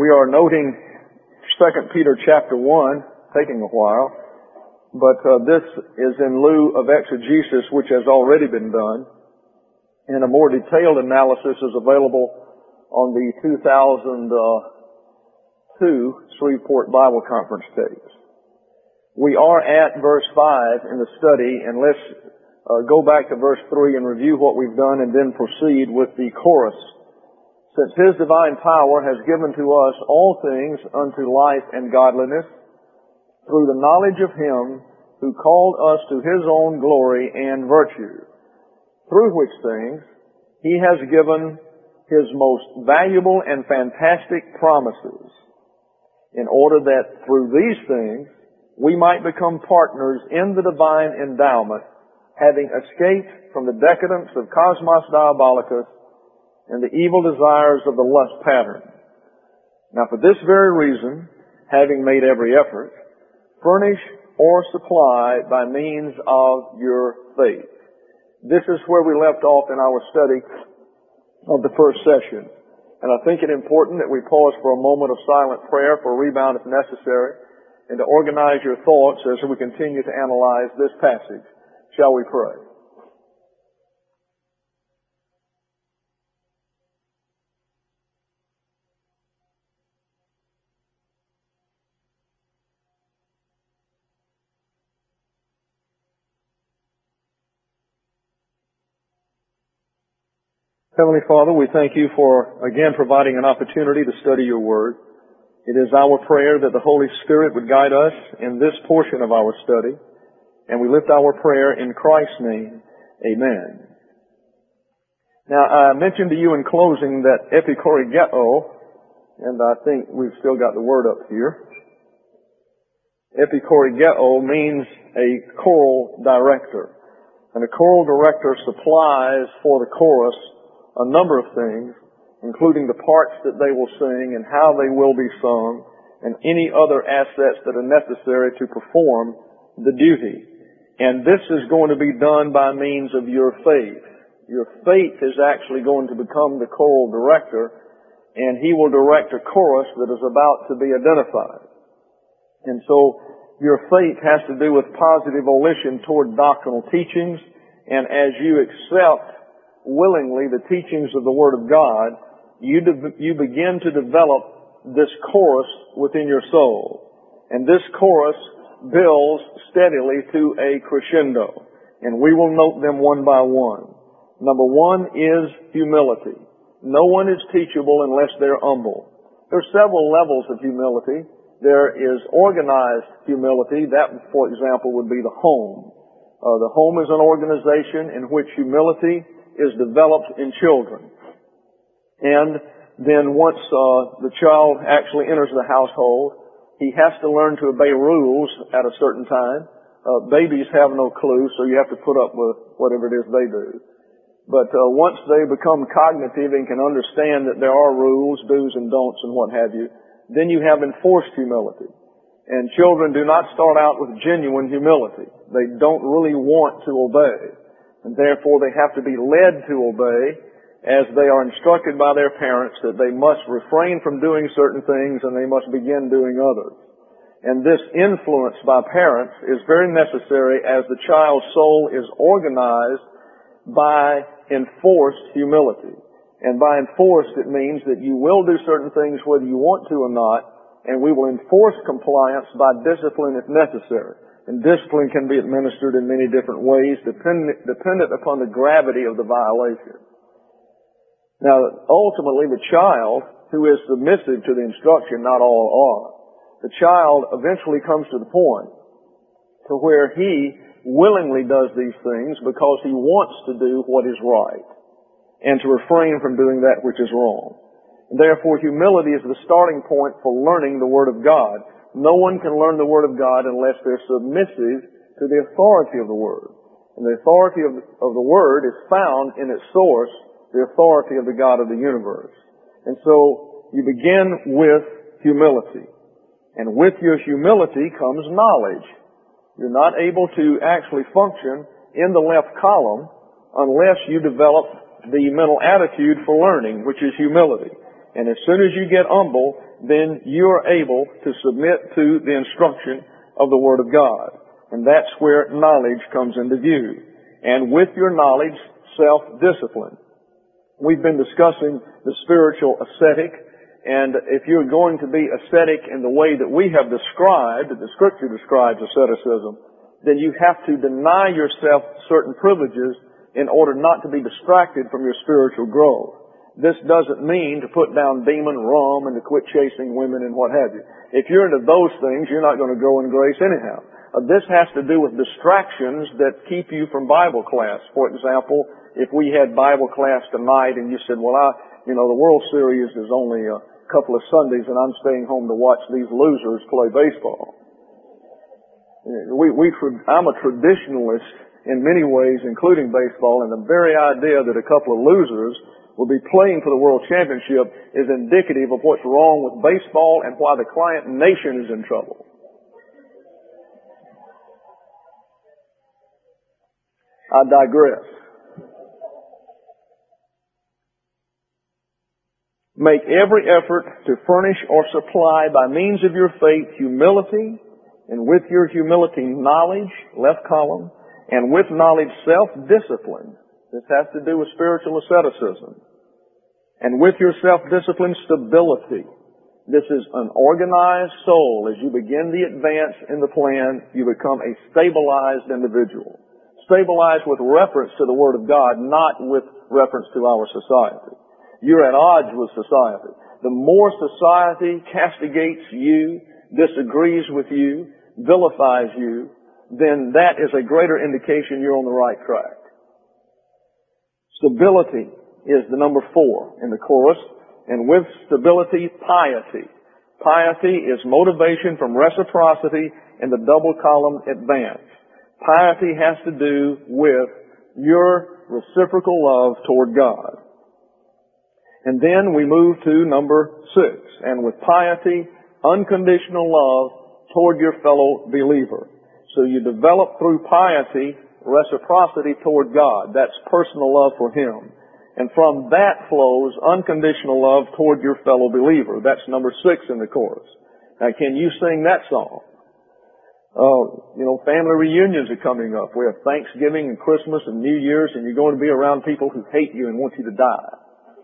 We are noting 2 Peter chapter 1, taking a while, but this is in lieu of exegesis which has already been done, and a more detailed analysis is available on the 2002 Shreveport Bible Conference tapes. We are at verse 5 in the study, and let's go back to verse 3 and review what we've done and then proceed with the chorus. Since His divine power has given to us all things unto life and godliness, through the knowledge of Him who called us to His own glory and virtue, through which things He has given His most valuable and fantastic promises, in order that through these things we might become partners in the divine endowment, having escaped from the decadence of Cosmos Diabolicus and the evil desires of the lust pattern. Now for this very reason, having made every effort, furnish or supply by means of your faith. This is where we left off in our study of the first session. And I think it important that we pause for a moment of silent prayer for a rebound if necessary, and to organize your thoughts as we continue to analyze this passage. Shall we pray? Heavenly Father, we thank You for, again, providing an opportunity to study Your Word. It is our prayer that the Holy Spirit would guide us in this portion of our study, and we lift our prayer in Christ's name. Amen. Now, I mentioned to you in closing that epikorigeo, and I think we've still got the word up here. Epikorigeo means a choral director, and a choral director supplies for the chorus a number of things, including the parts that they will sing and how they will be sung, and any other assets that are necessary to perform the duty. And this is going to be done by means of your faith. Your faith is actually going to become the choral director, and he will direct a chorus that is about to be identified. And so your faith has to do with positive volition toward doctrinal teachings, and as you accept willingly the teachings of the Word of God, you begin to develop this chorus within your soul. And this chorus builds steadily to a crescendo. And we will note them one by one. Number one is humility. No one is teachable unless they're humble. There are several levels of humility. There is organized humility. That, for example, would be the home. The home is an organization in which humility is developed in children. And then once the child actually enters the household, he has to learn to obey rules at a certain time. Babies have no clue, so you have to put up with whatever it is they do. But once they become cognitive and can understand that there are rules, do's and don'ts and what have you, then you have enforced humility. And children do not start out with genuine humility. They don't really want to obey. And therefore they have to be led to obey as they are instructed by their parents that they must refrain from doing certain things and they must begin doing others. And this influence by parents is very necessary as the child's soul is organized by enforced humility. And by enforced, it means that you will do certain things whether you want to or not, and we will enforce compliance by discipline if necessary. And discipline can be administered in many different ways, dependent upon the gravity of the violation. Now, ultimately, the child who is submissive to the instruction, not all are, the child eventually comes to the point to where he willingly does these things because he wants to do what is right and to refrain from doing that which is wrong. And therefore, humility is the starting point for learning the Word of God. No one can learn the Word of God unless they're submissive to the authority of the Word. And the authority of the Word is found in its source, the authority of the God of the universe. And so you begin with humility. And with your humility comes knowledge. You're not able to actually function in the left column unless you develop the mental attitude for learning, which is humility. And as soon as you get humble, then you are able to submit to the instruction of the Word of God. And that's where knowledge comes into view. And with your knowledge, self-discipline. We've been discussing the spiritual ascetic, and if you're going to be ascetic in the way that we have described, that the Scripture describes asceticism, then you have to deny yourself certain privileges in order not to be distracted from your spiritual growth. This doesn't mean to put down demon rum and to quit chasing women and what have you. If you're into those things, you're not going to grow in grace anyhow. This has to do with distractions that keep you from Bible class. For example, if we had Bible class tonight and you said, well, the World Series is only a couple of Sundays and I'm staying home to watch these losers play baseball. I'm a traditionalist in many ways, including baseball, and the very idea that a couple of losers will be playing for the World Championship is indicative of what's wrong with baseball and why the client nation is in trouble. I digress. Make every effort to furnish or supply by means of your faith humility, and with your humility knowledge, left column, and with knowledge self-discipline. This has to do with spiritual asceticism. And with your self-discipline stability. This is an organized soul. As you begin the advance in the plan, you become a stabilized individual. Stabilized with reference to the Word of God, not with reference to our society. You're at odds with society. The more society castigates you, disagrees with you, vilifies you, then that is a greater indication you're on the right track. Stability is the number 4 in the chorus, and with stability, piety. Piety is motivation from reciprocity in the double column advance. Piety has to do with your reciprocal love toward God. And then we move to number 6. And with piety, unconditional love toward your fellow believer. So you develop through piety reciprocity toward God. That's personal love for Him. And from that flows unconditional love toward your fellow believer. That's number 6 in the chorus. Now, can you sing that song? Family reunions are coming up. We have Thanksgiving and Christmas and New Year's, and you're going to be around people who hate you and want you to die.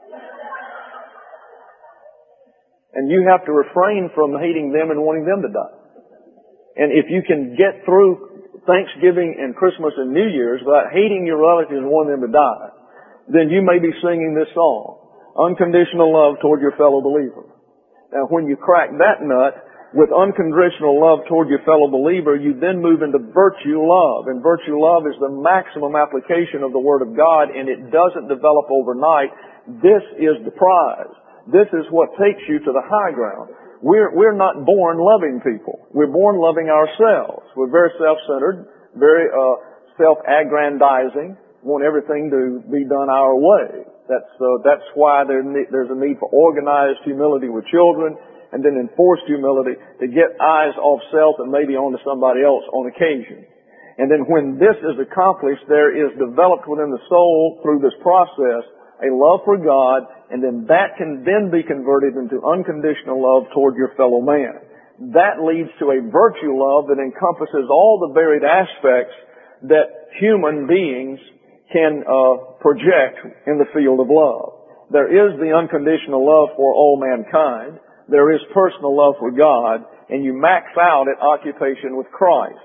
And you have to refrain from hating them and wanting them to die. And if you can get through Thanksgiving and Christmas and New Year's without hating your relatives and wanting them to die, then you may be singing this song, unconditional love toward your fellow believer. Now, when you crack that nut, with unconditional love toward your fellow believer, you then move into virtue love. And virtue love is the maximum application of the Word of God, and it doesn't develop overnight. This is the prize. This is what takes you to the high ground. We're not born loving people. We're born loving ourselves. We're very self-centered, very self-aggrandizing, want everything to be done our way. That's why there's a need for organized humility with children, and then enforced humility to get eyes off self and maybe onto somebody else on occasion. And then when this is accomplished, there is developed within the soul through this process a love for God, and then that can then be converted into unconditional love toward your fellow man. That leads to a virtue love that encompasses all the varied aspects that human beings can project in the field of love. There is the unconditional love for all mankind. There is personal love for God, and you max out at occupation with Christ.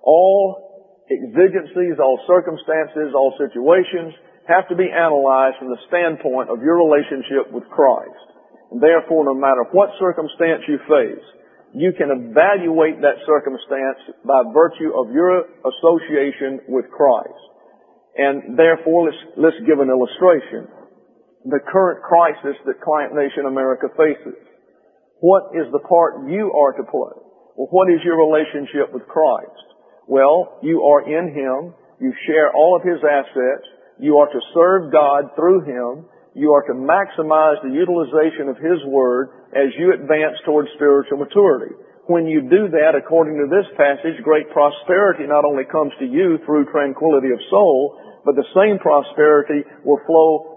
All exigencies, all circumstances, all situations have to be analyzed from the standpoint of your relationship with Christ. And therefore, no matter what circumstance you face, you can evaluate that circumstance by virtue of your association with Christ. And therefore, let's give an illustration. The current crisis that Client Nation America faces. What is the part you are to play? Well, what is your relationship with Christ? Well, you are in Him. You share all of His assets. You are to serve God through Him. You are to maximize the utilization of His Word as you advance toward spiritual maturity. When you do that, according to this passage, great prosperity not only comes to you through tranquility of soul, but the same prosperity will flow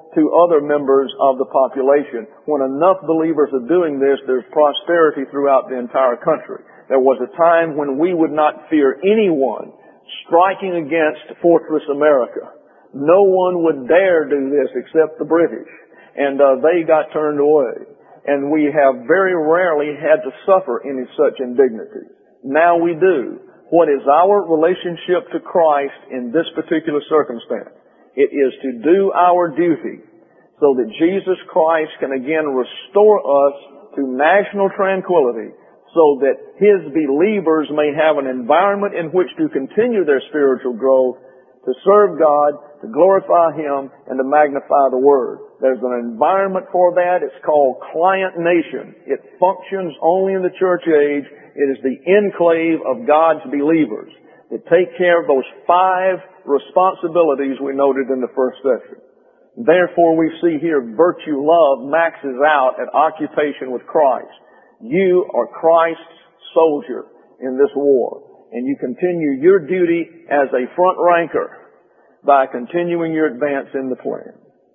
to other members of the population. When enough believers are doing this, there's prosperity throughout the entire country. There was a time when we would not fear anyone striking against Fortress America. No one would dare do this except the British. And they got turned away. And we have very rarely had to suffer any such indignity. Now we do. What is our relationship to Christ in this particular circumstance? It is to do our duty so that Jesus Christ can again restore us to national tranquility, so that His believers may have an environment in which to continue their spiritual growth, to serve God, to glorify Him, and to magnify the Word. There's an environment for that. It's called client nation. It functions only in the church age. It is the enclave of God's believers that take care of those 5 responsibilities we noted in the first session. Therefore, we see here virtue love maxes out at occupation with Christ. You are Christ's soldier in this war, and you continue your duty as a front ranker by continuing your advance in the plan.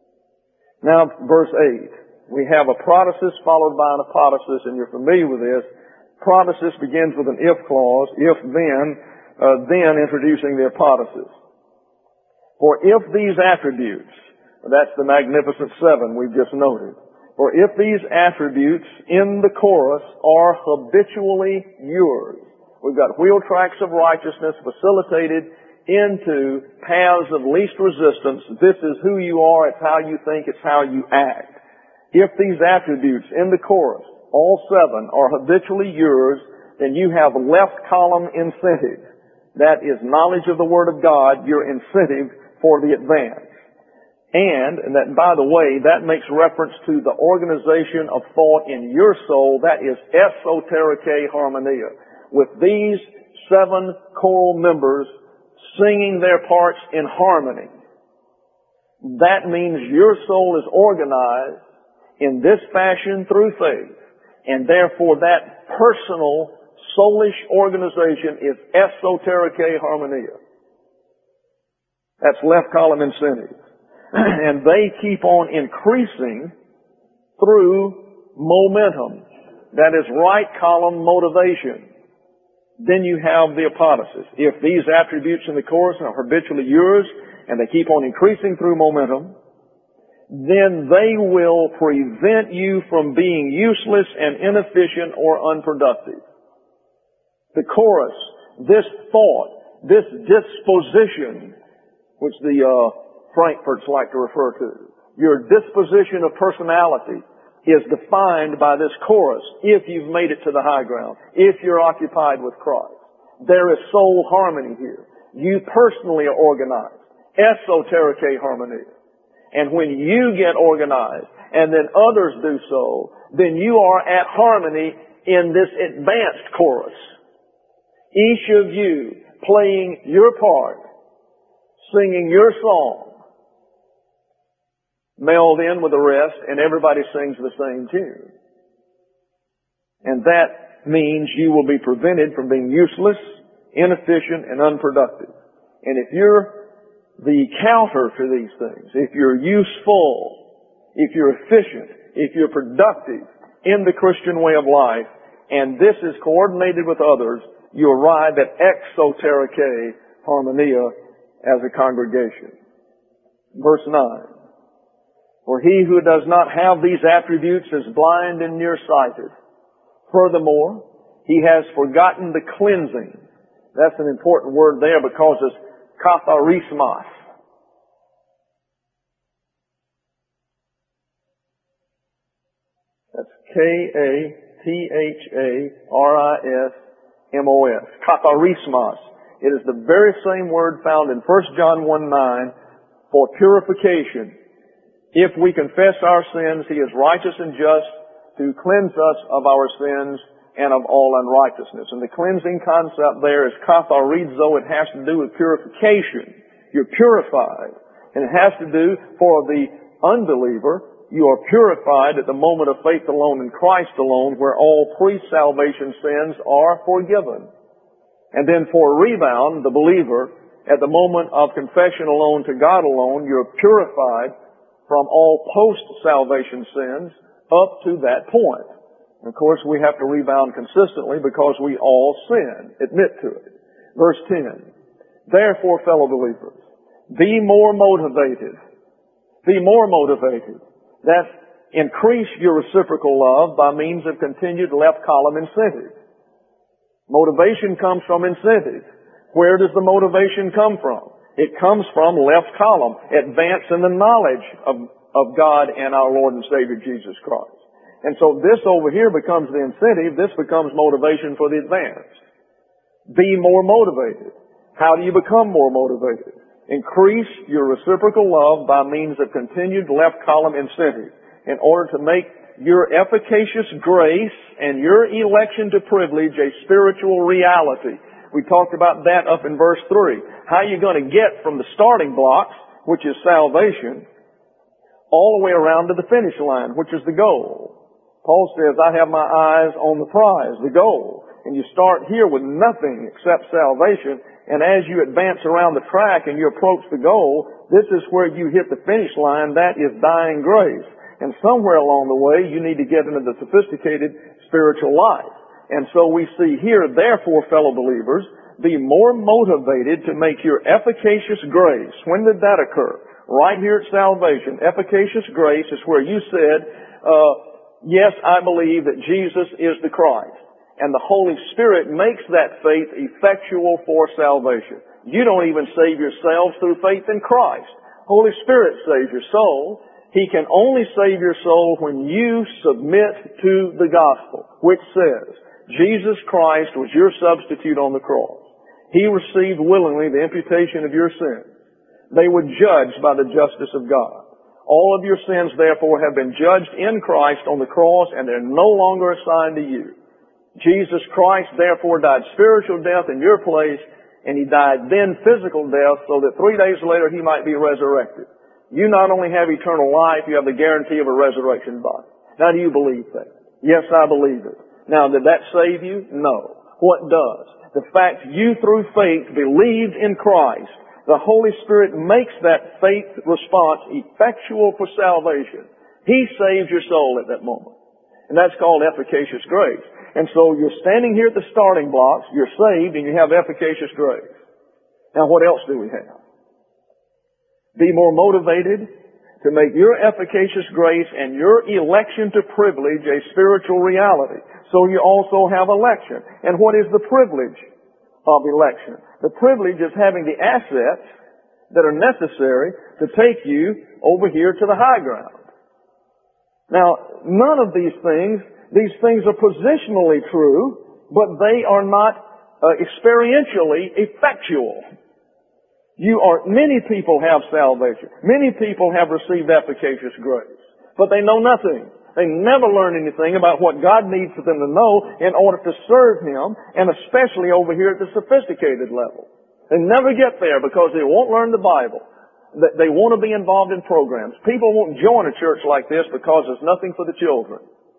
Now, verse 8. We have a protasis followed by an apodosis, and you're familiar with this. Protasis begins with an if clause, if then introducing the apodosis. For if these attributes, that's the magnificent 7 we've just noted. For if these attributes in the chorus are habitually yours, we've got wheel tracks of righteousness facilitated into paths of least resistance. This is who you are, it's how you think, it's how you act. If these attributes in the chorus, all 7, are habitually yours, then you have left column incentive. That is knowledge of the Word of God, your incentive for the advance. And that, by the way, that makes reference to the organization of thought in your soul. That is esotericae harmonia. With these 7 choral members singing their parts in harmony, that means your soul is organized in this fashion through faith. And therefore that personal, soulish organization is esotericae harmonia. That's left column incentive. And they keep on increasing through momentum. That is right column motivation. Then you have the apodosis. If these attributes in the chorus are habitually yours, and they keep on increasing through momentum, then they will prevent you from being useless and inefficient or unproductive. The chorus, this thought, this disposition, which the Frankfurts like to refer to, your disposition of personality is defined by this chorus if you've made it to the high ground, if you're occupied with Christ. There is soul harmony here. You personally are organized. Esotericae harmonia. And when you get organized, and then others do so, then you are at harmony in this advanced chorus. Each of you playing your part, singing your song, melded in with the rest, and everybody sings the same tune. And that means you will be prevented from being useless, inefficient, and unproductive. And if you're the counter to these things, if you're useful, if you're efficient, if you're productive in the Christian way of life, and this is coordinated with others, you arrive at exotericae harmonia as a congregation. Verse 9. For he who does not have these attributes is blind and nearsighted. Furthermore, he has forgotten the cleansing. That's an important word there because it's katharismos. That's Katharismos. Katharismos. It is the very same word found in 1 John 1:9 for purification. If we confess our sins, He is righteous and just to cleanse us of our sins and of all unrighteousness. And the cleansing concept there is katharizo. It has to do with purification. You're purified. And it has to do, for the unbeliever, you are purified at the moment of faith alone in Christ alone, where all pre-salvation sins are forgiven. And then for a rebound, the believer, at the moment of confession alone to God alone, you're purified from all post-salvation sins up to that point. And of course, we have to rebound consistently because we all sin. Admit to it. Verse 10. Therefore, fellow believers, be more motivated. Be more motivated. That's increase your reciprocal love by means of continued left column incentive. Motivation comes from incentive. Where does the motivation come from? It comes from left column, advance in the knowledge of God and our Lord and Savior Jesus Christ. And so this over here becomes the incentive. This becomes motivation for the advance. Be more motivated. How do you become more motivated? Increase your reciprocal love by means of continued left column incentive in order to make your efficacious grace and your election to privilege a spiritual reality. We talked about that up in verse 3. How are you going to get from the starting blocks, which is salvation, all the way around to the finish line, which is the goal? Paul says, I have my eyes on the prize, the goal. And you start here with nothing except salvation. And as you advance around the track and you approach the goal, this is where you hit the finish line. That is dying grace. And somewhere along the way, you need to get into the sophisticated spiritual life. And so we see here, therefore, fellow believers, be more motivated to make your efficacious grace. When did that occur? Right here at salvation. Efficacious grace is where you said, yes, I believe that Jesus is the Christ. And the Holy Spirit makes that faith effectual for salvation. You don't even save yourselves through faith in Christ. Holy Spirit saves your soul. He can only save your soul when you submit to the gospel, which says, Jesus Christ was your substitute on the cross. He received willingly the imputation of your sins. They were judged by the justice of God. All of your sins, therefore, have been judged in Christ on the cross, and they're no longer assigned to you. Jesus Christ, therefore, died spiritual death in your place, and He died then physical death so that 3 days later He might be resurrected. You not only have eternal life, you have the guarantee of a resurrection body. Now, do you believe that? Yes, I believe it. Now, did that save you? No. What does? The fact you through faith believed in Christ, the Holy Spirit makes that faith response effectual for salvation. He saves your soul at that moment. And that's called efficacious grace. And so you're standing here at the starting blocks, you're saved, and you have efficacious grace. Now, what else do we have? Be more motivated to make your efficacious grace and your election to privilege a spiritual reality. So you also have election. And what is the privilege of election? The privilege is having the assets that are necessary to take you over here to the high ground. Now, none of these things are positionally true, but they are not experientially effectual. Many people have salvation. Many people have received efficacious grace. But they know nothing. They never learn anything about what God needs for them to know in order to serve Him, and especially over here at the sophisticated level. They never get there because they won't learn the Bible. They want to be involved in programs. People won't join a church like this because there's nothing for the children.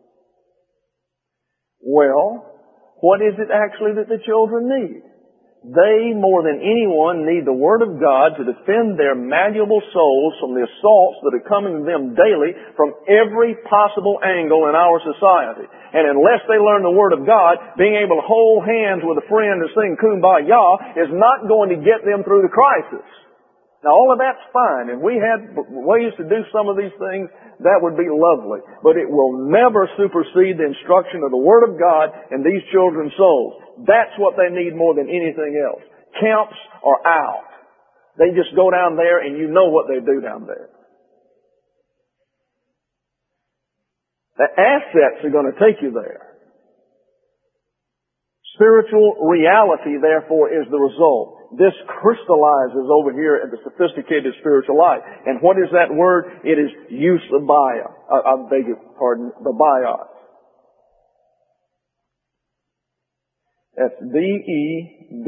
Well, what is it actually that the children need? They, more than anyone, need the Word of God to defend their malleable souls from the assaults that are coming to them daily from every possible angle in our society. And unless they learn the Word of God, being able to hold hands with a friend and sing Kumbaya is not going to get them through the crisis. Now, all of that's fine, and we had ways to do some of these things. That would be lovely. But it will never supersede the instruction of the Word of God in these children's souls. That's what they need more than anything else. Camps are out. They just go down there and you know what they do down there. The assets are going to take you there. Spiritual reality, therefore, is the result. This crystallizes over here at the sophisticated spiritual life. And what is that word? It is eusebeia. I beg your pardon, the bios. That's B-E-B-A-I-O-S.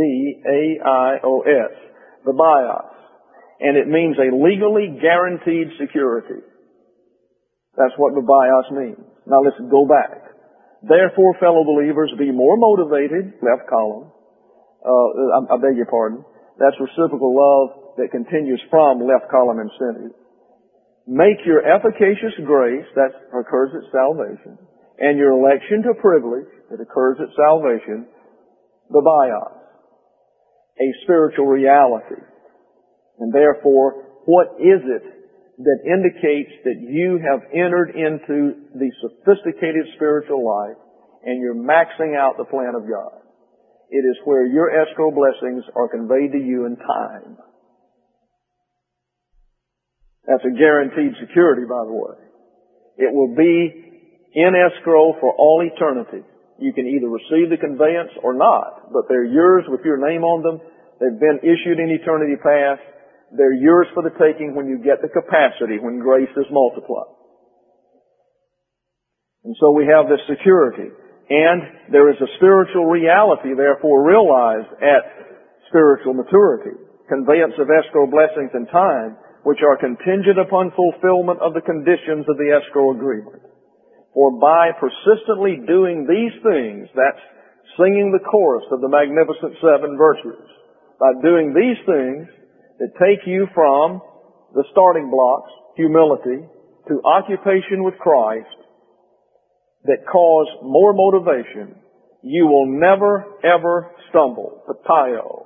The bios. And it means a legally guaranteed security. That's what the bios means. Now let's go back. Therefore, fellow believers, be more motivated, left column. I beg your pardon. That's reciprocal love that continues from left column incentive. make your efficacious grace, that occurs at salvation, and your election to privilege, that occurs at salvation, the bios, a spiritual reality. And therefore, what is it that indicates that you have entered into the sophisticated spiritual life and you're maxing out the plan of God? It is where your escrow blessings are conveyed to you in time. That's a guaranteed security, by the way. It will be in escrow for all eternity. You can either receive the conveyance or not, but they're yours with your name on them. They've been issued in eternity past. They're yours for the taking when you get the capacity, when grace is multiplied. And so we have this security. And there is a spiritual reality, therefore, realized at spiritual maturity. Conveyance of escrow blessings in time, which are contingent upon fulfillment of the conditions of the escrow agreement. For by persistently doing these things, that's singing the chorus of the Magnificent Seven Virtues, by doing these things that take you from the starting blocks, humility, to occupation with Christ, that cause more motivation, you will never, ever stumble. Patio.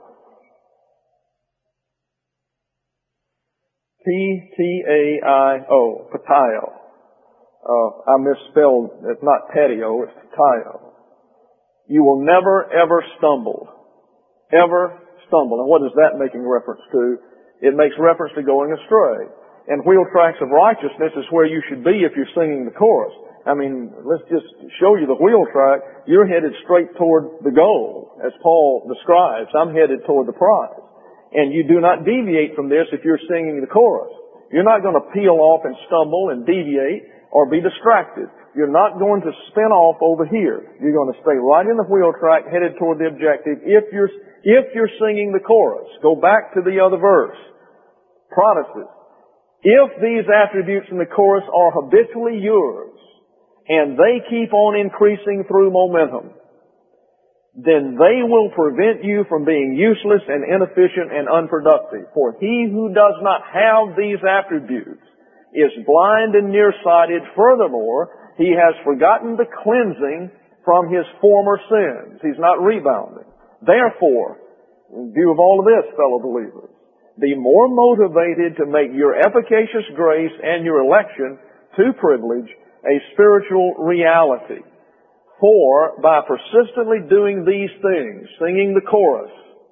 P-T-A-I-O. Patio. I misspelled, it's not patio, it's patio. You will never, ever stumble. Ever stumble. And what is that making reference to? It makes reference to going astray. And wheel tracks of righteousness is where you should be if you're singing the chorus. I mean, let's just show you the wheel track. You're headed straight toward the goal, as Paul describes. I'm headed toward the prize. And you do not deviate from this if you're singing the chorus. You're not going to peel off and stumble and deviate or be distracted. You're not going to spin off over here. You're going to stay right in the wheel track headed toward the objective if you're singing the chorus. Go back to the other verse. Protestants, if these attributes in the chorus are habitually yours, and they keep on increasing through momentum, then they will prevent you from being useless and inefficient and unproductive. For he who does not have these attributes is blind and nearsighted. Furthermore, he has forgotten the cleansing from his former sins. He's not rebounding. Therefore, in view of all of this, fellow believers, be more motivated to make your efficacious grace and your election to privilege a spiritual reality. For by persistently doing these things, singing the chorus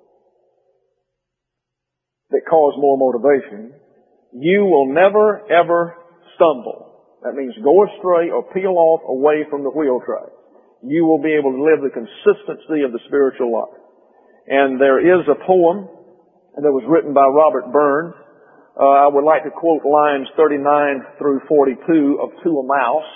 that cause more motivation, you will never ever stumble. That means go astray or peel off away from the wheel track. You will be able to live the consistency of the spiritual life. And there is a poem that was written by Robert Burns. I would like to quote lines 39 through 42 of To a Mouse.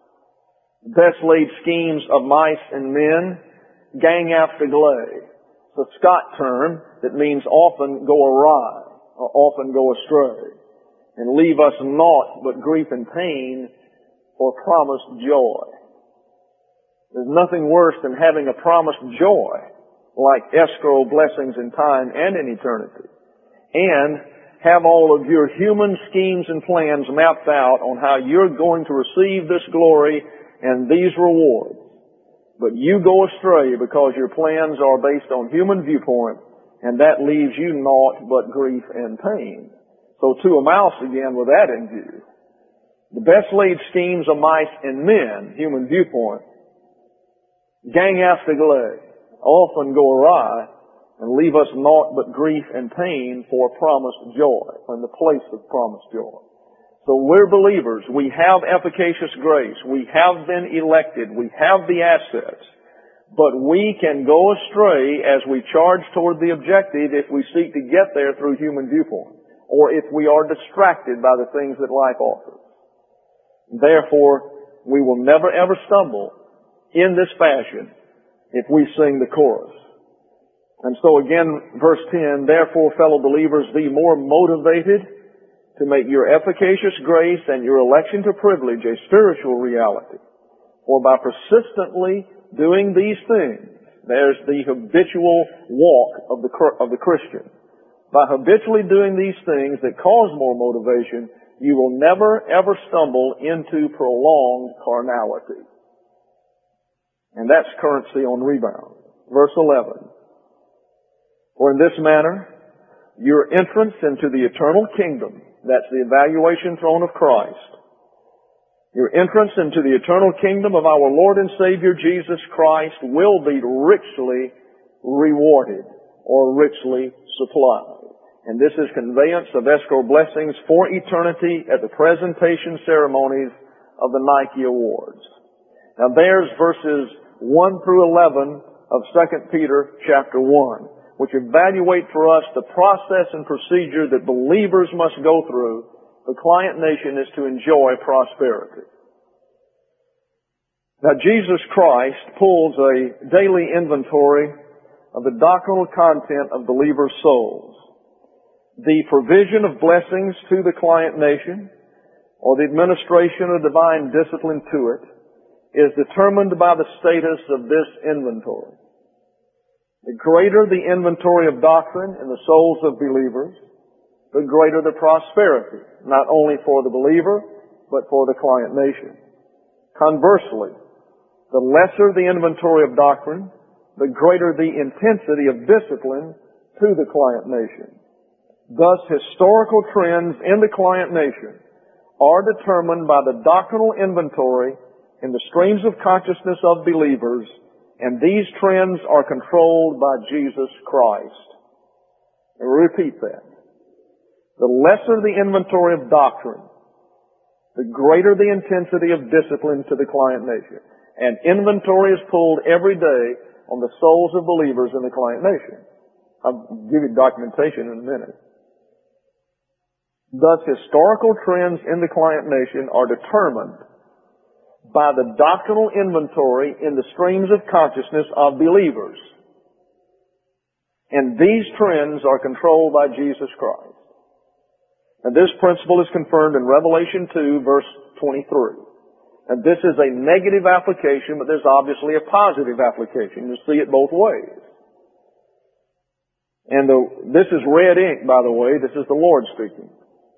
Best laid schemes of mice and men, gang after glay. It's a Scott term that means often go awry, or often go astray, and leave us naught but grief and pain for promised joy. There's nothing worse than having a promised joy, like escrow blessings in time and in eternity, and have all of your human schemes and plans mapped out on how you're going to receive this glory and these rewards. But you go astray because your plans are based on human viewpoint, and that leaves you naught but grief and pain. So To a Mouse again with that in view. The best laid schemes of mice and men, human viewpoint, gang after glay, often go awry, and leave us naught but grief and pain for promised joy, in the place of promised joy. So we're believers. We have efficacious grace. We have been elected. We have the assets. But we can go astray as we charge toward the objective if we seek to get there through human viewpoint, or if we are distracted by the things that life offers. Therefore, we will never ever stumble in this fashion if we sing the chorus. And so again, verse 10, therefore, fellow believers, be more motivated to make your efficacious grace and your election to privilege a spiritual reality. For by persistently doing these things, there's the habitual walk of the Christian. By habitually doing these things that cause more motivation, you will never ever stumble into prolonged carnality. And that's currency on rebound. Verse 11. For in this manner, your entrance into the eternal kingdom, that's the evaluation throne of Christ, your entrance into the eternal kingdom of our Lord and Savior Jesus Christ will be richly rewarded or richly supplied. And this is conveyance of escrow blessings for eternity at the presentation ceremonies of the Nike Awards. Now there's verses 1 through 11 of 2 Peter chapter 1, which evaluate for us the process and procedure that believers must go through. The client nation is to enjoy prosperity. Now Jesus Christ pulls a daily inventory of the doctrinal content of believers' souls. The provision of blessings to the client nation, or the administration of divine discipline to it, is determined by the status of this inventory. The greater the inventory of doctrine in the souls of believers, the greater the prosperity, not only for the believer, but for the client nation. Conversely, the lesser the inventory of doctrine, the greater the intensity of discipline to the client nation. Thus, historical trends in the client nation are determined by the doctrinal inventory in the streams of consciousness of believers, and these trends are controlled by Jesus Christ. And we repeat that. The lesser the inventory of doctrine, the greater the intensity of discipline to the client nation. And inventory is pulled every day on the souls of believers in the client nation. I'll give you documentation in a minute. Thus, historical trends in the client nation are determined by the doctrinal inventory in the streams of consciousness of believers. And these trends are controlled by Jesus Christ. And this principle is confirmed in Revelation 2, verse 23. And this is a negative application, but there's obviously a positive application. You see it both ways. And this is red ink, by the way. This is the Lord speaking.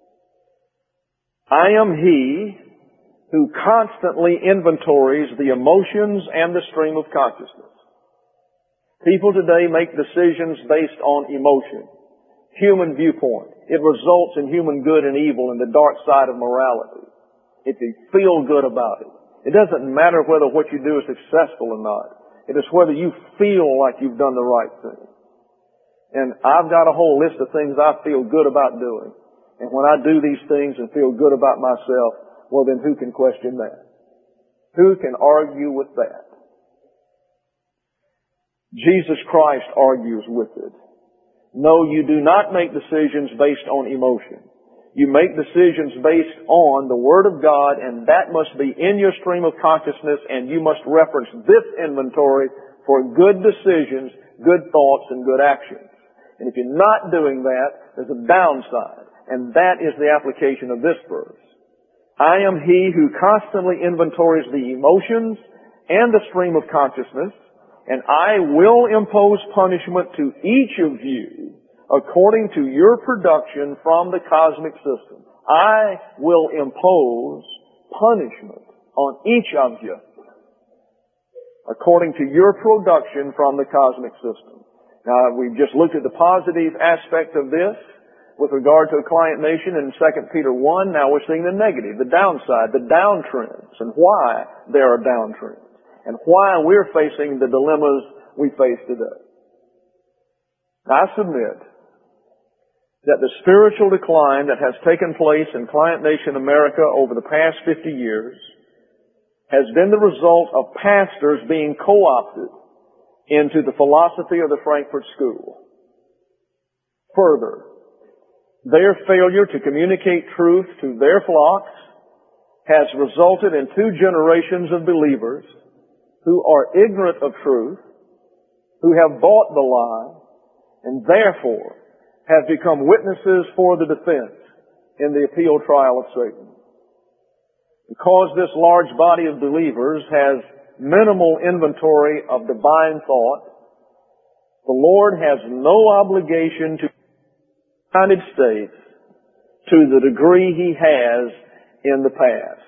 I am He who constantly inventories the emotions and the stream of consciousness. People today make decisions based on emotion, human viewpoint. It results in human good and evil and the dark side of morality. If you feel good about it. It doesn't matter whether what you do is successful or not. It is whether you feel like you've done the right thing. And I've got a whole list of things I feel good about doing. And when I do these things and feel good about myself, well then who can question that? Who can argue with that? Jesus Christ argues with it. No, you do not make decisions based on emotion. You make decisions based on the Word of God, and that must be in your stream of consciousness, and you must reference this inventory for good decisions, good thoughts, and good actions. And if you're not doing that, there's a downside. And that is the application of this verse. I am He who constantly inventories the emotions and the stream of consciousness, and I will impose punishment to each of you according to your production from the cosmic system. I will impose punishment on each of you according to your production from the cosmic system. Now, we've just looked at the positive aspect of this with regard to a client nation in 2 Peter 1. Now we're seeing the negative, the downside, the downtrends, and why there are downtrends, and why we're facing the dilemmas we face today. I submit that the spiritual decline that has taken place in client nation America over the past 50 years has been the result of pastors being co-opted into the philosophy of the Frankfurt School. Further, their failure to communicate truth to their flocks has resulted in 2 generations of believers who are ignorant of truth, who have bought the lie, and therefore have become witnesses for the defense in the appeal trial of Satan. Because this large body of believers has minimal inventory of divine thought, the Lord has no obligation to the United States to the degree he has in the past.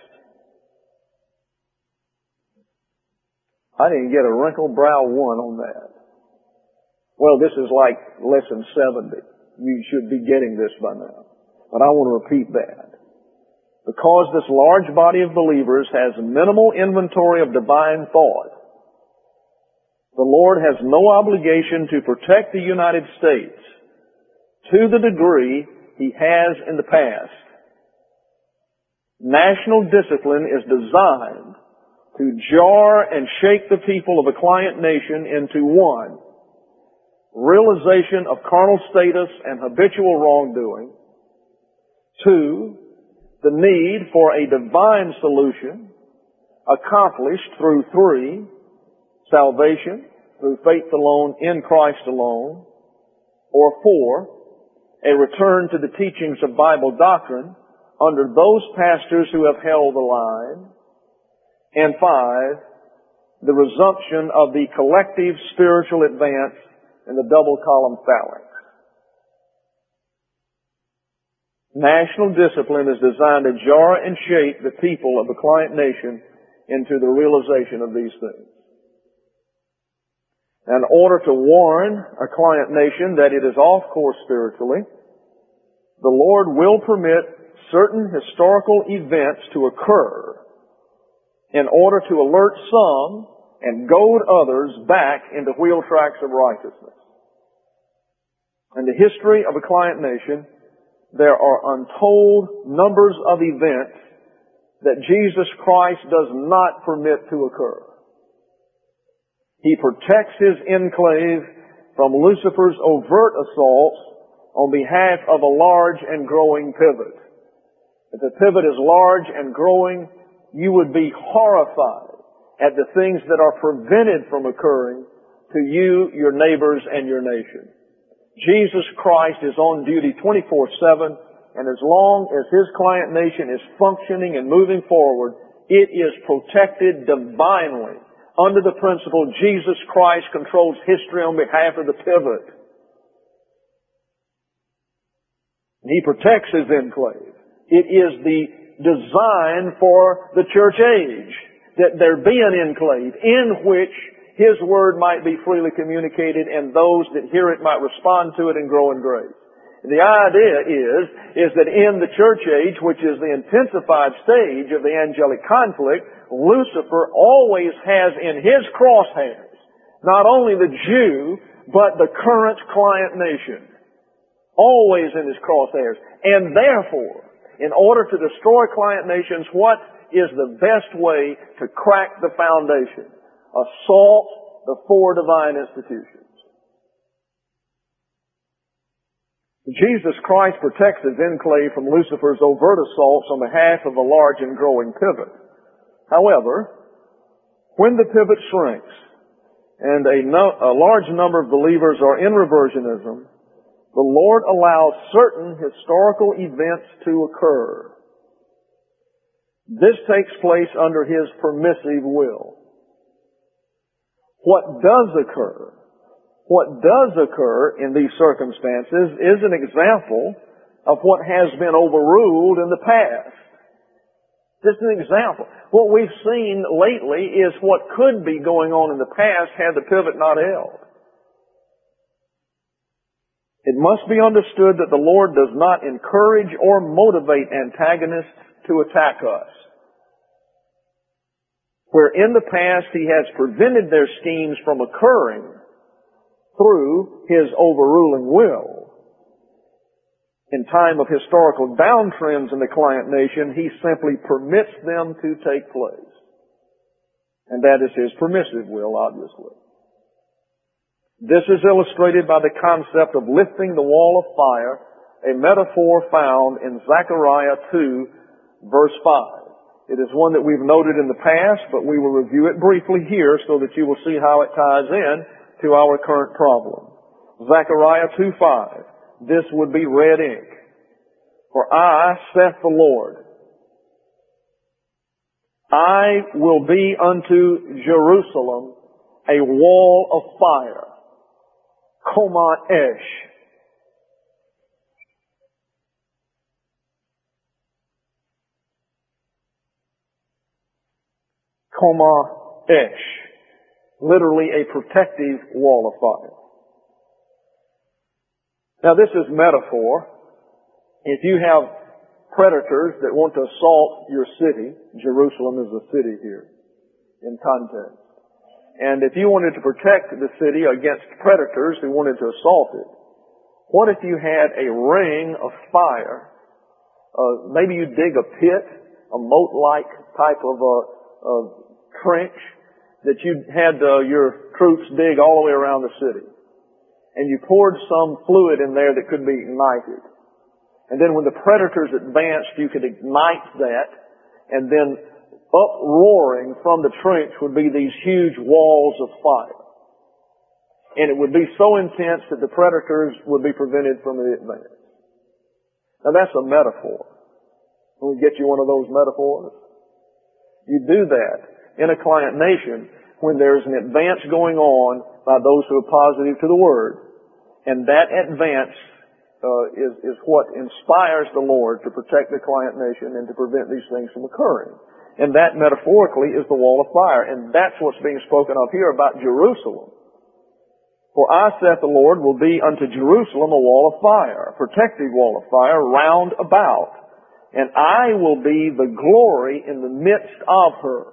I didn't get a wrinkled brow one on that. Well, this is like lesson 70. You should be getting this by now. But I want to repeat that. Because this large body of believers has minimal inventory of divine thought, the Lord has no obligation to protect the United States to the degree he has in the past. National discipline is designed to jar and shake the people of a client nation into one, realization of carnal status and habitual wrongdoing. Two, the need for a divine solution accomplished through three, salvation through faith alone in Christ alone. Or four, a return to the teachings of Bible doctrine under those pastors who have held the line. And five, the resumption of the collective spiritual advance in the double column phalanx. National discipline is designed to jar and shake the people of the client nation into the realization of these things. In order to warn a client nation that it is off course spiritually, the Lord will permit certain historical events to occur in order to alert some and goad others back into wheel tracks of righteousness. In the history of a client nation, there are untold numbers of events that Jesus Christ does not permit to occur. He protects His enclave from Lucifer's overt assaults on behalf of a large and growing pivot. If the pivot is large and growing, you would be horrified at the things that are prevented from occurring to you, your neighbors, and your nation. Jesus Christ is on duty 24/7, and as long as His client nation is functioning and moving forward, it is protected divinely under the principle Jesus Christ controls history on behalf of the pivot. He protects His enclave. It is the design for the church age that there be an enclave in which His Word might be freely communicated and those that hear it might respond to it and grow in grace. The idea is that in the church age, which is the intensified stage of the angelic conflict, Lucifer always has in his crosshairs not only the Jew, but the current client nation. Always in his crosshairs. And therefore, in order to destroy client nations, what is the best way to crack the foundation? Assault the four divine institutions. Jesus Christ protects His enclave from Lucifer's overt assaults on behalf of a large and growing pivot. However, when the pivot shrinks and a large number of believers are in reversionism, the Lord allows certain historical events to occur. This takes place under His permissive will. What does occur in these circumstances is an example of what has been overruled in the past. Just an example. What we've seen lately is what could be going on in the past had the pivot not held. It must be understood that the Lord does not encourage or motivate antagonists to attack us. Where in the past He has prevented their schemes from occurring through His overruling will, in time of historical downtrends in the client nation, He simply permits them to take place. And that is His permissive will, obviously. This is illustrated by the concept of lifting the wall of fire, a metaphor found in Zechariah 2, verse 5. It is one that we've noted in the past, but we will review it briefly here so that you will see how it ties in to our current problem. Zechariah 2:5. This would be red ink. For I, saith the Lord, I will be unto Jerusalem a wall of fire. Komat Esh. Choma Esh, literally a protective wall of fire. Now this is metaphor. If you have predators that want to assault your city, Jerusalem is the city here in context. And if you wanted to protect the city against predators who wanted to assault it, what if you had a ring of fire? Maybe you dig a pit, a moat-like type of a trench that you had your troops dig all the way around the city. And you poured some fluid in there that could be ignited. And then when the predators advanced, you could ignite that, and then uproaring from the trench would be these huge walls of fire. And it would be so intense that the predators would be prevented from the advance. Now that's a metaphor. Let me get you one of those metaphors. You do that in a client nation when there's an advance going on by those who are positive to the Word. And that advance is what inspires the Lord to protect the client nation and to prevent these things from occurring. And that metaphorically is the wall of fire. And that's what's being spoken of here about Jerusalem. For I, saith the Lord, will be unto Jerusalem a wall of fire, a protective wall of fire round about. And I will be the glory in the midst of her.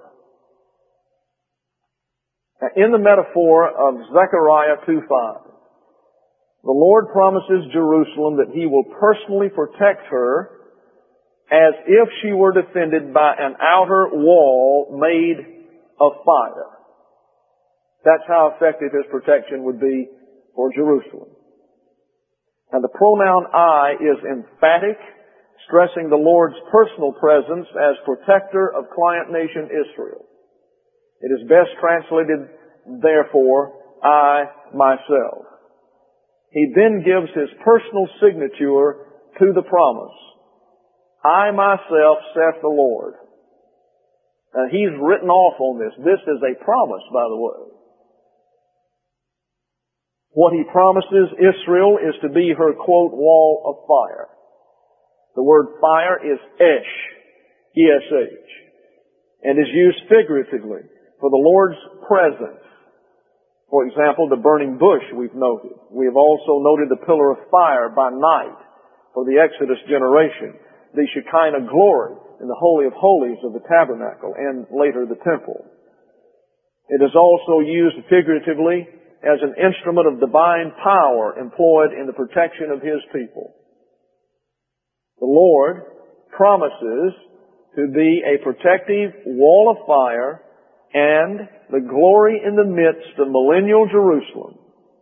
Now, in the metaphor of Zechariah 2:5, the Lord promises Jerusalem that He will personally protect her as if she were defended by an outer wall made of fire. That's how effective His protection would be for Jerusalem. And the pronoun I is emphatic, stressing the Lord's personal presence as protector of client nation Israel. It is best translated, therefore, I myself. He then gives His personal signature to the promise. I myself, saith the Lord. Now He's written off on this. This is a promise, by the way. What He promises Israel is to be her, quote, wall of fire. The word fire is esh, E-S-H, and is used figuratively for the Lord's presence. For example, the burning bush we've noted. We have also noted the pillar of fire by night for the Exodus generation, the Shekinah glory in the Holy of Holies of the tabernacle and later the temple. It is also used figuratively as an instrument of divine power employed in the protection of His people. The Lord promises to be a protective wall of fire and the glory in the midst of millennial Jerusalem.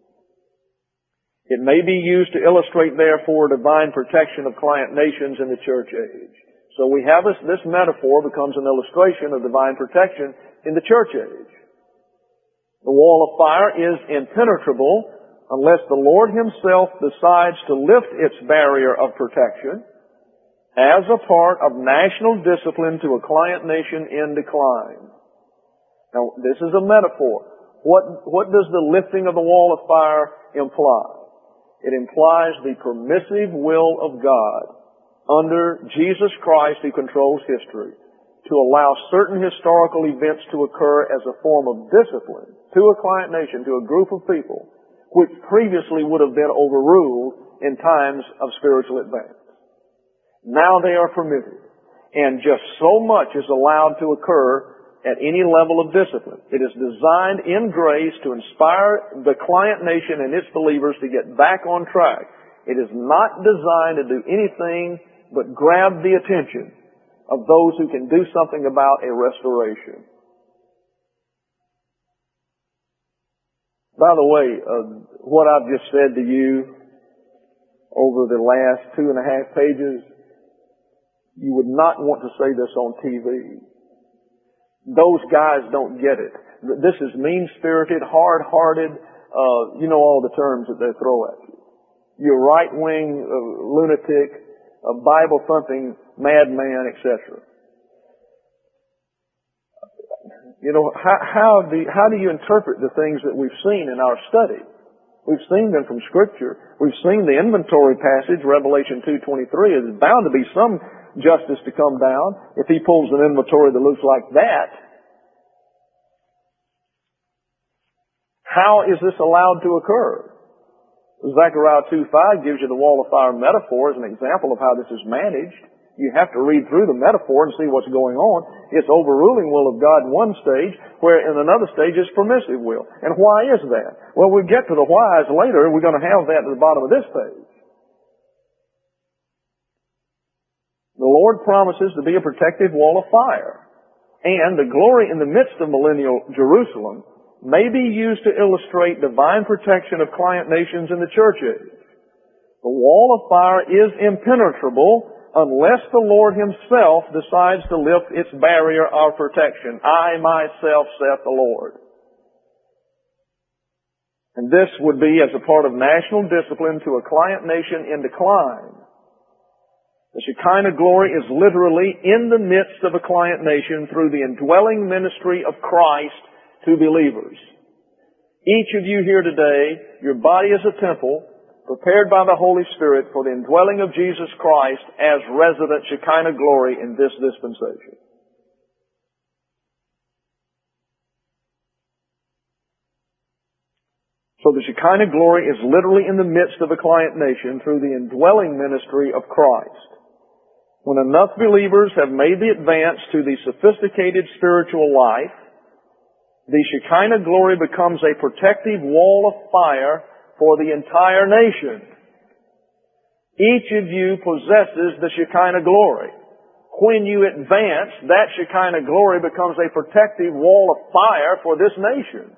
It may be used to illustrate, therefore, divine protection of client nations in the church age. So we have this metaphor becomes an illustration of divine protection in the church age. The wall of fire is impenetrable unless the Lord Himself decides to lift its barrier of protection as a part of national discipline to a client nation in decline. Now, this is a metaphor. What does the lifting of the wall of fire imply? It implies the permissive will of God under Jesus Christ, who controls history, to allow certain historical events to occur as a form of discipline to a client nation, to a group of people, which previously would have been overruled in times of spiritual advance. Now they are permitted, and just so much is allowed to occur at any level of discipline. It is designed in grace to inspire the client nation and its believers to get back on track. It is not designed to do anything but grab the attention of those who can do something about a restoration. By the way, what I've just said to you over the last 2.5 pages, you would not want to say this on TV. Those guys don't get it. This is mean-spirited, hard-hearted, you know all the terms that they throw at you. You're right-wing lunatic, a Bible-thumping madman, etc. You know, how do you interpret the things that we've seen in our study? We've seen them from Scripture. We've seen the inventory passage, Revelation 2:23. There's bound to be some justice to come down. If He pulls an inventory that looks like that, how is this allowed to occur? Zechariah 2:5 gives you the wall of fire metaphor as an example of how this is managed. You have to read through the metaphor and see what's going on. It's overruling will of God in one stage, where in another stage it's permissive will. And why is that? Well, we'll get to the whys later. We're going to have that at the bottom of this page. The Lord promises to be a protective wall of fire. And the glory in the midst of millennial Jerusalem may be used to illustrate divine protection of client nations in the church age. The wall of fire is impenetrable unless the Lord Himself decides to lift its barrier of protection. I myself, saith the Lord. And this would be as a part of national discipline to a client nation in decline. The Shekinah glory is literally in the midst of a client nation through the indwelling ministry of Christ to believers. Each of you here today, your body is a temple prepared by the Holy Spirit for the indwelling of Jesus Christ as resident Shekinah glory in this dispensation. So the Shekinah glory is literally in the midst of a client nation through the indwelling ministry of Christ. When enough believers have made the advance to the sophisticated spiritual life, the Shekinah glory becomes a protective wall of fire for the entire nation. Each of you possesses the Shekinah glory. When you advance, that Shekinah glory becomes a protective wall of fire for this nation.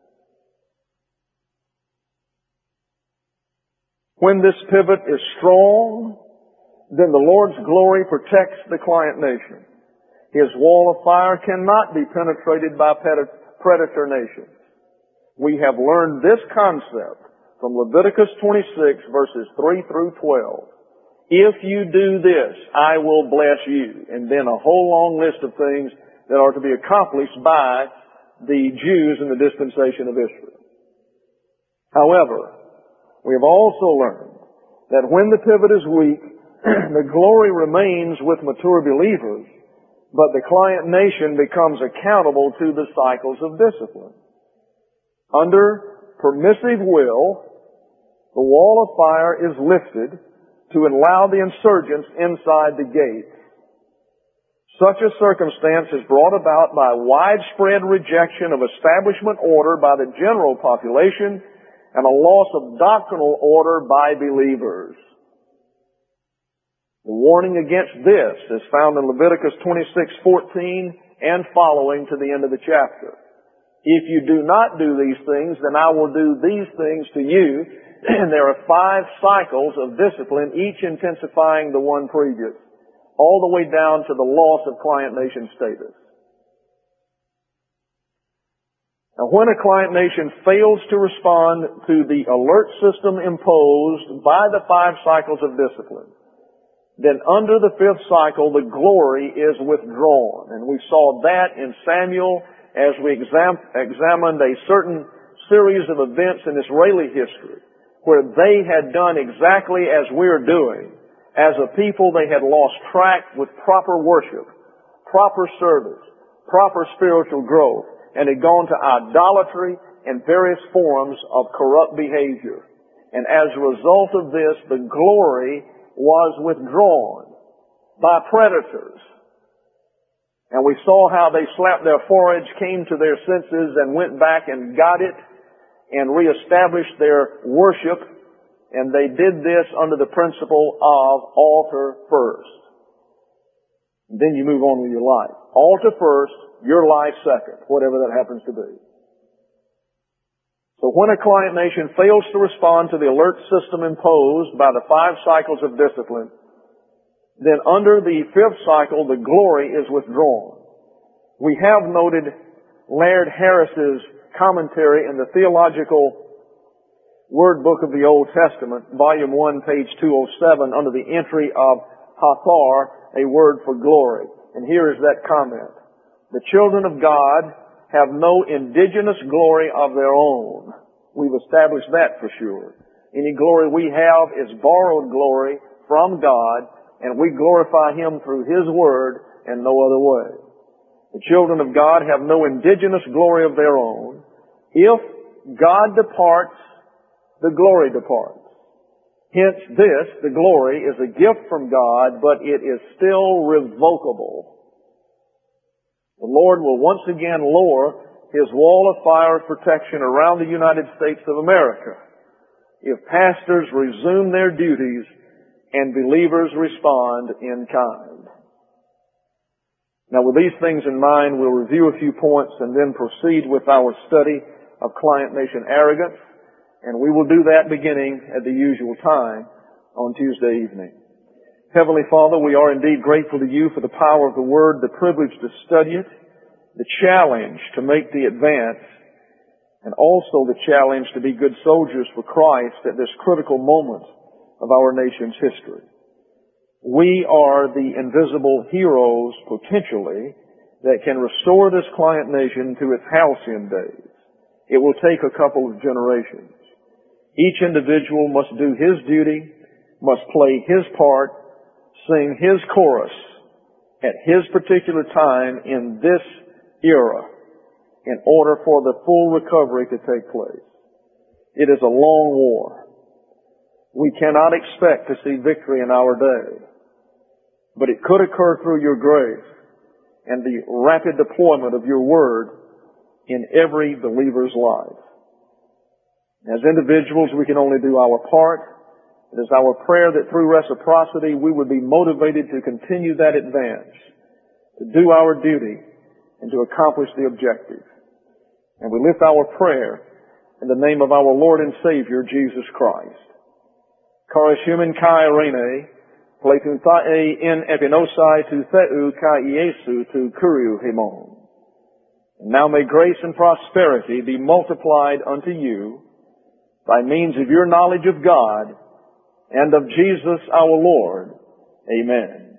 When this pivot is strong, then the Lord's glory protects the client nation. His wall of fire cannot be penetrated by predator nations. We have learned this concept from Leviticus 26 verses 3 through 12. If you do this, I will bless you. And then a whole long list of things that are to be accomplished by the Jews in the dispensation of Israel. However, we have also learned that when the pivot is weak, the glory remains with mature believers, but the client nation becomes accountable to the cycles of discipline. Under permissive will, the wall of fire is lifted to allow the insurgents inside the gate. Such a circumstance is brought about by widespread rejection of establishment order by the general population and a loss of doctrinal order by believers. The warning against this is found in Leviticus 26:14 and following to the end of the chapter. If you do not do these things, then I will do these things to you. And there are 5 cycles of discipline, each intensifying the one previous, all the way down to the loss of client nation status. Now, when a client nation fails to respond to the alert system imposed by the 5 cycles of discipline, then under the 5th cycle, the glory is withdrawn. And we saw that in Samuel as we examined a certain series of events in Israeli history where they had done exactly as we're doing. As a people, they had lost track with proper worship, proper service, proper spiritual growth, and had gone to idolatry and various forms of corrupt behavior. And as a result of this, the glory was withdrawn by predators. And we saw how they slapped their foreheads, came to their senses, and went back and got it and reestablished their worship. And they did this under the principle of altar first. And then you move on with your life. Altar first, your life second, whatever that happens to be. So when a client nation fails to respond to the alert system imposed by the 5 cycles of discipline, then under the 5th cycle, the glory is withdrawn. We have noted Laird Harris's commentary in the Theological Word Book of the Old Testament, Volume 1, page 207, under the entry of Hathar, a word for glory. And here is that comment. The children of God have no indigenous glory of their own. We've established that for sure. Any glory we have is borrowed glory from God, and we glorify Him through His Word and no other way. The children of God have no indigenous glory of their own. If God departs, the glory departs. Hence this, the glory, is a gift from God, but it is still revocable. The Lord will once again lower His wall of fire of protection around the United States of America if pastors resume their duties and believers respond in kind. Now, with these things in mind, we'll review a few points and then proceed with our study of client nation arrogance, and we will do that beginning at the usual time on Tuesday evening. Heavenly Father, we are indeed grateful to You for the power of the Word, the privilege to study it, the challenge to make the advance, and also the challenge to be good soldiers for Christ at this critical moment of our nation's history. We are the invisible heroes, potentially, that can restore this client nation to its halcyon days. It will take a couple of generations. Each individual must do his duty, must play his part, sing his chorus at his particular time in this era in order for the full recovery to take place. It is a long war. We cannot expect to see victory in our day, but it could occur through Your grace and the rapid deployment of Your Word in every believer's life. As individuals, we can only do our part. It is our prayer that through reciprocity we would be motivated to continue that advance, to do our duty, and to accomplish the objective. And we lift our prayer in the name of our Lord and Savior, Jesus Christ. Charis human kai rene, pleitun thae in epinosai tu theu kai Iesu tu kuriu hemon. And now may grace and prosperity be multiplied unto you by means of your knowledge of God and of Jesus our Lord. Amen.